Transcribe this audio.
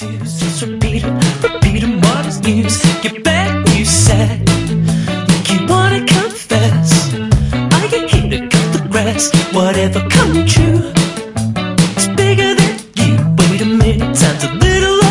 dues. Just repeat 'em, what is news? Get back, you said. Think you wanna confess? I get here to cut the grass. Whatever come true, it's bigger than you. Wait a minute, sounds a little